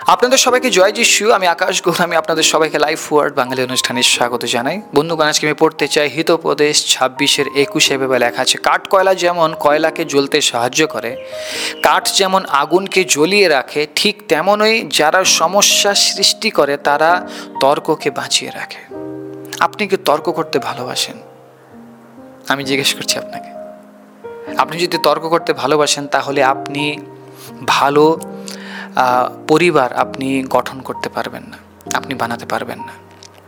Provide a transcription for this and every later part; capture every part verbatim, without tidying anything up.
আপনাদের সবাইকে জয় যিশু। আমি আকাশ গৌর, আমি আপনাদের সবাইকে লাইফ ওয়ার্ড বাঙালি অনুষ্ঠানে স্বাগত জানাই। বন্ধুগণ, আজকে আমি পড়তে চাই হিতোপদেশ ছাব্বিশের একুশে ভেবে লেখা আছে, কাঠ কয়লা যেমন কয়লাকে জ্বলতে সাহায্য করে, কাঠ যেমন আগুনকে জ্বলিয়ে রাখে, ঠিক তেমনই যারা সমস্যা সৃষ্টি করে তারা তর্ককে বাঁচিয়ে রাখে। আপনি কি তর্ক করতে ভালোবাসেন? আমি জিজ্ঞেস করছি আপনাকে। আপনি যদি তর্ক করতে ভালোবাসেন তাহলে আপনি ভালো পরিবার আপনি গঠন করতে পারবেন না, আপনি বানাতে পারবেন না।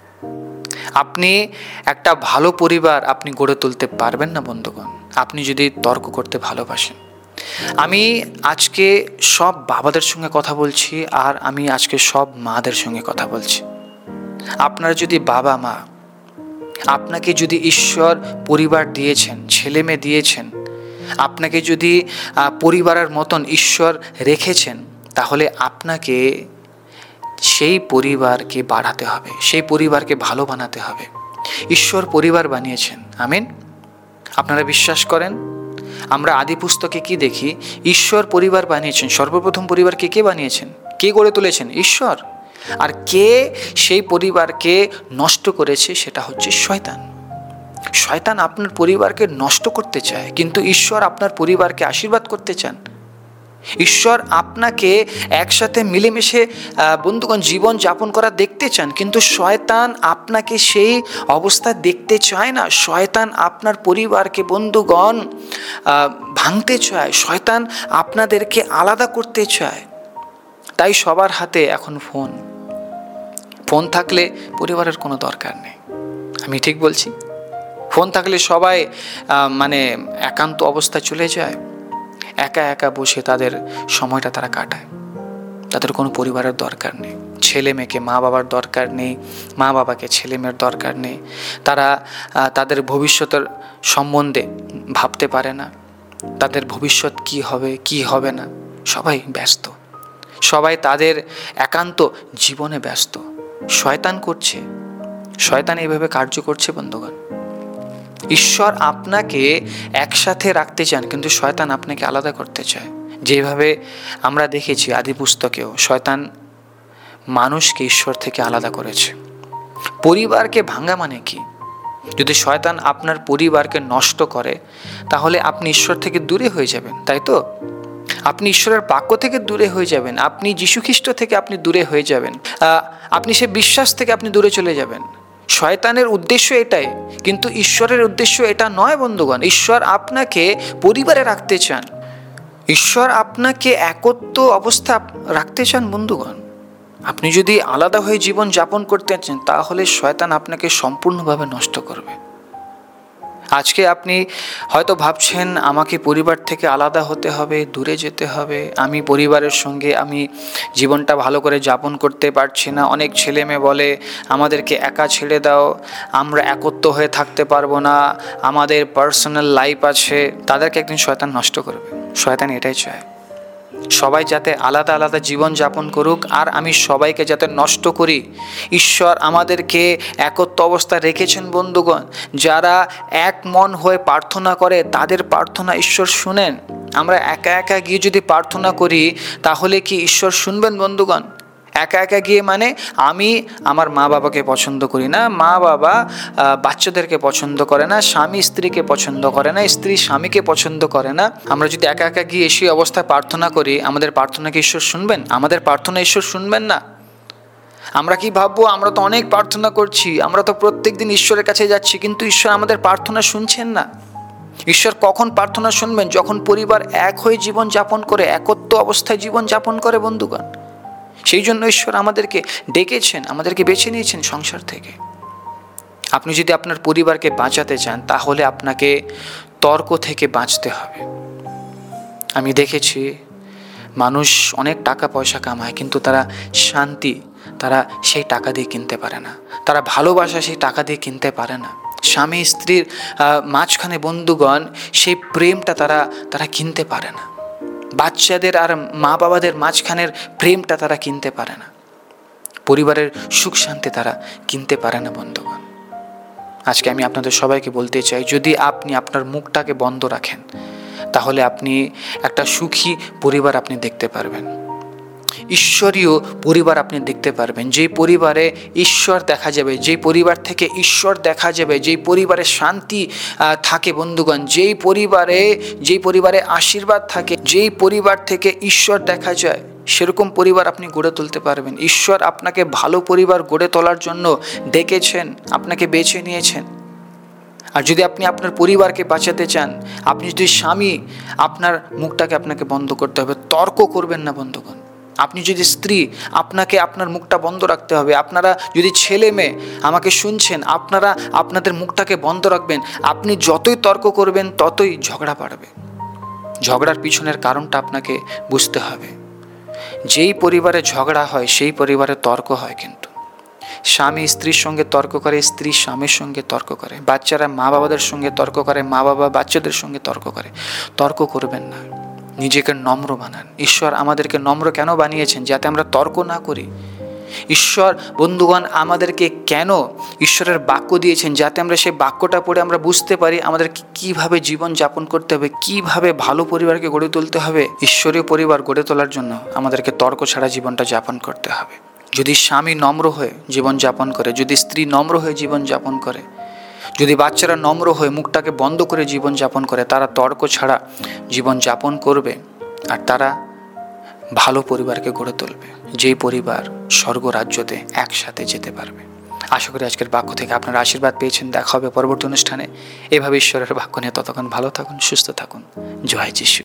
আপনি একটা ভালো পরিবার আপনি গড়ে তুলতে পারবেন না বন্ধুগণ, আপনি যদি তর্ক করতে ভালোবাসেন। আমি আজকে সব বাবাদের সঙ্গে কথা বলছি, আর আমি আজকে সব মাদের সঙ্গে কথা বলছি। আপনারা যদি বাবা মা, আপনাকে যদি ঈশ্বর পরিবার দিয়েছেন, ছেলে মেয়ে দিয়েছেন, আপনাকে যদি পরিবারের মতন ঈশ্বর রেখেছেন, তাহলে আপনাকে সেই পরিবারকে বাড়াতে হবে, সেই পরিবারকে ভালো বানাতে হবে। ঈশ্বর পরিবার বানিয়েছেন, আমিন। আপনারা বিশ্বাস করেন? আমরা আদি পুস্তকে কি দেখি? ঈশ্বর পরিবার বানিয়েছেন। সর্বপ্রথম পরিবারকে কে বানিয়েছেন? কে গড়ে তুলেছেন? ঈশ্বর। আর কে সেই পরিবারকে নষ্ট করেছে? সেটা হচ্ছে শয়তান। শয়তান আপনার পরিবারকে নষ্ট করতে চায়, কিন্তু ঈশ্বর আপনার পরিবারকে আশীর্বাদ করতে চান। ঈশ্বর আপনাকে একসাথে মিলেমিশে বন্ধুগণ জীবন যাপন করা দেখতে চান, কিন্তু শয়তান আপনাকে সেই অবস্থা দেখতে চায় না। শয়তান আপনার পরিবারকে বন্ধুগণ ভাঙতে চায়, শয়তান আপনাদেরকে আলাদা করতে চায়। তাই সবার হাতে এখন ফোন। ফোন থাকলে পরিবারের কোনো দরকার নেই। আমি ঠিক বলছি? ফোন থাকলে সবাই মানে একান্ত অবস্থায় চলে যায়, একা একা বসে তাদের সময়টা তারা কাটায়। তাদের কোনো পরিবারের দরকার নেই, ছেলে মেয়েকে মা বাবার দরকার নেই, মা বাবাকে ছেলে মেয়ের দরকার নেই। তারা তাদের ভবিষ্যতের সম্বন্ধে ভাবতে পারে না, তাদের ভবিষ্যৎ কি হবে কি হবে না। সবাই ব্যস্ত, সবাই তাদের একান্ত জীবনে ব্যস্ত। শয়তান করছে, শয়তান এইভাবে কার্য করছে বন্ধুগণ। ঈশ্বর আপনাকে একসাথে রাখতে চান, কিন্তু শয়তান আপনাকে আলাদা করতে চায়। যেভাবে আমরা দেখেছি আদি পুস্তকেও শয়তান মানুষকে ঈশ্বর থেকে আলাদা করেছে। পরিবারকে ভাঙা মানে কি? যদি শয়তান আপনার পরিবারকে নষ্ট করে, তাহলে আপনি ঈশ্বর থেকে দূরে হয়ে যাবেন, তাই তো? আপনি ঈশ্বরের বাক্য থেকে দূরে হয়ে যাবেন, আপনি যীশু খ্রিস্ট থেকে আপনি দূরে হয়ে যাবেন, আপনি সে বিশ্বাস থেকে আপনি দূরে চলে যাবেন। শয়তানের উদ্দেশ্য এটাই, কিন্তু ঈশ্বরের উদ্দেশ্য এটা নয় বন্ধুগণ। ঈশ্বর আপনাকে পরিবারে রাখতে চান, ঈশ্বর আপনাকে একত্ব অবস্থা রাখতে চান বন্ধুগণ। আপনি যদি আলাদা হয়ে জীবন যাপন করতে চান, তাহলে শয়তান আপনাকে সম্পূর্ণভাবে নষ্ট করবে। আজকে আপনি হয়তো ভাবছেন আমাকে পরিবার থেকে আলাদা হতে হবে, দূরে যেতে হবে, আমি পরিবারের সঙ্গে আমি জীবনটা ভালো করে যাপন করতে পারছি না। অনেক ছেলে মেয়ে বলে আমাদেরকে একা ছেড়ে দাও, আমরা একত্র হয়ে থাকতে পারবো না, আমাদের পার্সোনাল লাইফ আছে। তাদেরকে একদিন শয়তান নষ্ট করবে। শয়তান এটাই চায়, সবাই যাতে আলাদা আলাদা জীবন যাপন করুক, আর আমি সবাইকে যাতে নষ্ট করি। ঈশ্বর আমাদেরকে একত্র অবস্থায় রেখেছেন বন্ধুগণ। যারা এক মন হয়ে প্রার্থনা করে তাদের প্রার্থনা ঈশ্বর শুনেন। আমরা একা একা গিয়ে যদি প্রার্থনা করি, তাহলে কি ঈশ্বর শুনবেন বন্ধুগণ? একা একা গিয়ে মানে আমি আমার মা বাবাকে পছন্দ করি না, মা বাবা বাচ্চাদেরকে পছন্দ করে না, স্বামী স্ত্রীকে পছন্দ করে না, স্ত্রী স্বামীকে পছন্দ করে না। আমরা যদি একা একা গিয়ে সেই অবস্থায় প্রার্থনা করি, আমাদের প্রার্থনাকে ঈশ্বর শুনবেন? আমাদের প্রার্থনা ঈশ্বর শুনবেন না। আমরা কি ভাববো, আমরা তো অনেক প্রার্থনা করছি, আমরা তো প্রত্যেক দিন ঈশ্বরের কাছে যাচ্ছি, কিন্তু ঈশ্বর আমাদের প্রার্থনা শুনছেন না। ঈশ্বর কখন প্রার্থনা শুনবেন? যখন পরিবার এক হয়ে জীবন যাপন করে, একত্র অবস্থায় জীবন যাপন করে বন্ধুগণ। সেই জন্য ঈশ্বর আমাদেরকে ডেকেছেন, আমাদেরকে বেছে নিয়েছেন সংসার থেকে। আপনি যদি আপনার পরিবারকে বাঁচাতে চান, তাহলে আপনাকে তর্ক থেকে বাঁচতে হবে। আমি দেখেছি মানুষ অনেক টাকা পয়সা কামায়, কিন্তু তারা শান্তি তারা সেই টাকা দিয়ে কিনতে পারে না, তারা ভালোবাসা সেই টাকা দিয়ে কিনতে পারে না। স্বামী স্ত্রীর মাঝখানে বন্ধুগণ সেই প্রেমটা তারা তারা কিনতে পারে না। বাচ্চাদের আর মা বাবাদের মাঝখানের প্রেমটা তারা কিনতে পারে না। পরিবারের সুখ শান্তি তারা কিনতে পারে না বন্ধুগণ। আজকে আমি আপনাদের সবাইকে বলতে চাই, যদি আপনি আপনার মুখটাকে বন্ধ রাখেন, তাহলে আপনি একটা সুখী পরিবার আপনি দেখতে পারবেন। ঈশ্বরীয় পরিবার আপনি দেখতে পারবেন, যেই পরিবারে ঈশ্বর দেখা যাবে, যেই পরিবার থেকে ঈশ্বর দেখা যাবে, যেই পরিবারে শান্তি থাকে বন্ধুগণ, যেই পরিবারে যেই পরিবারে আশীর্বাদ থাকে, যেই পরিবার থেকে ঈশ্বর দেখা যায়, সেরকম পরিবার আপনি গড়ে তুলতে পারবেন। ঈশ্বর আপনাকে ভালো পরিবার গড়ে তোলার জন্য ডেকেছেন, আপনাকে বেছে নিয়েছেন। আর যদি আপনি আপনার পরিবারকে বাঁচাতে চান, আপনি যদি স্বামী, আপনার মুখটাকে আপনাকে বন্ধ করতে হবে, তর্ক করবেন না বন্ধুগণ। আপনি যদি স্ত্রী, আপনাকে আপনার মুখটা বন্ধ রাখতে হবে। আপনারা যদি ছেলে মেয়ে আমাকে শুনছেন, আপনারা আপনাদের মুখটাকে বন্ধ রাখবেন। আপনি যতই তর্ক করবেন ততই ঝগড়া বাড়বে। ঝগড়ার পিছনের কারণটা আপনাকে বুঝতে হবে। যেই পরিবারে ঝগড়া হয় সেই পরিবারে তর্ক হয়, কিন্তু স্বামী স্ত্রীর সঙ্গে তর্ক করে, স্ত্রী স্বামীর সঙ্গে তর্ক করে, বাচ্চারা মা বাবাদের সঙ্গে তর্ক করে, মা বাবা বাচ্চাদের সঙ্গে তর্ক করে। তর্ক করবেন না, নিজেকে নম্র বানান। ঈশ্বর আমাদেরকে নম্র কেন বানিয়েছেন? যাতে আমরা তর্ক না করি। ঈশ্বর বন্ধুগণ আমাদেরকে কেন ঈশ্বরের বাক্য দিয়েছেন? যাতে আমরা সেই বাক্যটা পড়ে আমরা বুঝতে পারি আমাদেরকে কীভাবে জীবন যাপন করতে হবে, কীভাবে ভালো পরিবারকে গড়ে তুলতে হবে। ঈশ্বরীয় পরিবার গড়ে তোলার জন্য আমাদেরকে তর্ক ছাড়া জীবনটা যাপন করতে হবে। যদি স্বামী নম্র হয়ে জীবন যাপন করে, যদি স্ত্রী নম্র হয়ে জীবন যাপন করে, যদি বাচ্চারা নম্র হয়ে মুখটাকে বন্ধ করে জীবন যাপন করে, তারা তর্ক ছাড়া জীবন যাপন করবে আর তারা ভালো পরিবারকে গড়ে তুলবে, যেই পরিবার স্বর্গ রাজ্যতে একসাথে যেতে পারবে। আশা করি আজকের বাক্য থেকে আপনারা আশীর্বাদ পেয়েছেন। দেখা হবে পরবর্তী অনুষ্ঠানে। এভাবে ঈশ্বরের বাক্য নিয়ে ততক্ষণ ভালো থাকুন, সুস্থ থাকুন। জয় যিশু।